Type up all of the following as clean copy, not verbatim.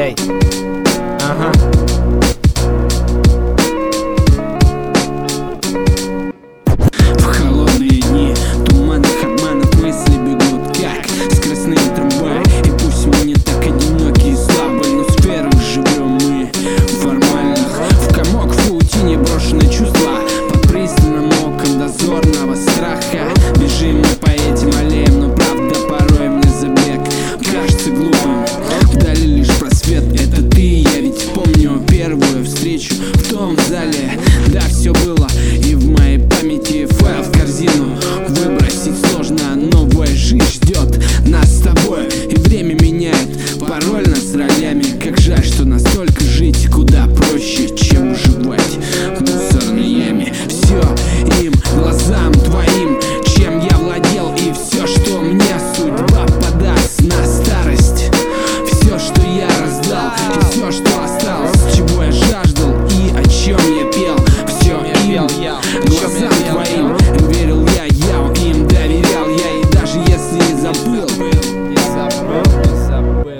Эй, ага. В холодные дни туманных обманов мысли бегут, как скоростные трамваи. И пусть мы не так одиноки и слабы, но в сферах живем мы формальных. В комок в паутине брошены чувства, под пристальным оком дозорного страха. Бежим мы по этим аллеям, но правда порой мне забег кажется глупым. Вдали лишь просвет, это ты, я ведь помню первую встречу в том зале. Да, все было, и в моей памяти файл в корзину выбросить сложно. Новая жизнь ждет нас с тобой, и время меняет пароль нас ролями. Как жаль, что настолько жить куда проще, чем выживать в мусорной яме. Все им, глазам твоим, чем я владел, и все, что мне судьба подаст на старость. Все, что я раздал, и все, что осталось, чего я жаждал и о чем я пел. Все им, глазам твоим, верил я им доверял я, и даже если забыл, Не забыл.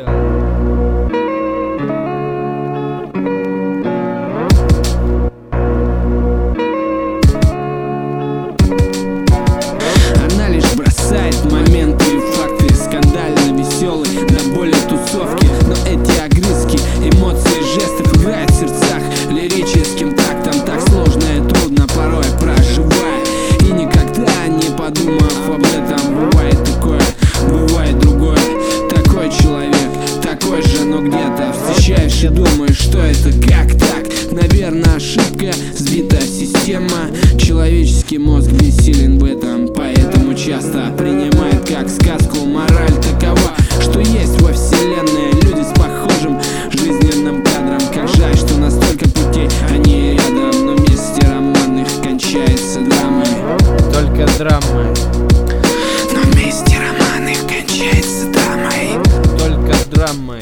она лишь бросает моменты и факты, скандально веселые до боли тусовки. Но эти огрызки, эмоции, жестов играют в сердцах лирическим тактом. Так сложно и трудно порой проживая, и никогда не подумав об этом. Бывает такое, бывает другое. Такой человек, такой же, но где-то встречаешь и думаешь, что это, как так? Наверное, ошибка, сбитая система. Человеческий мозг бессилен в этом, поэтому часто принимает как сказку. Мораль такова, что есть во вселенной люди с похожим жизненным кадром. Как жаль, что настолько путей они рядом, но вместе роман их кончается драмой. Только драмы, Но вместе роман их кончается драмой. только драмы.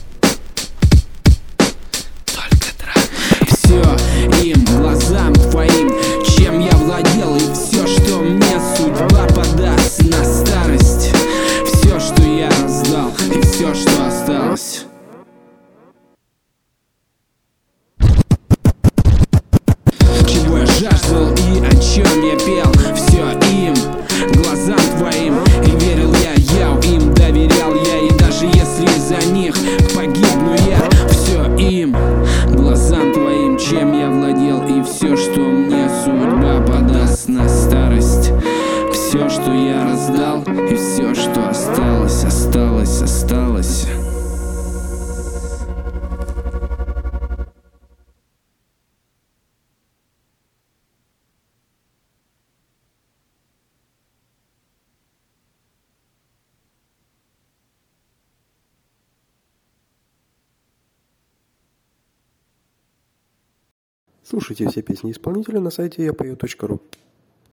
Только драмой. Все им, глазам твоим, чем я владел, и все, что мне судьба подаст на старость. Все, что я раздал, и все, что осталось. Чего я жаждал и о чем я пел. Все им, глазам твоим, и верил я им доверял я, и даже если из-за них погибну я. Все им, глазам твоим, чем я владел, и все, что мне судьба подаст на старость. Все, что я раздал, и все, что осталось, осталось, осталось. Слушайте все песни исполнителя на сайте yapою.ru.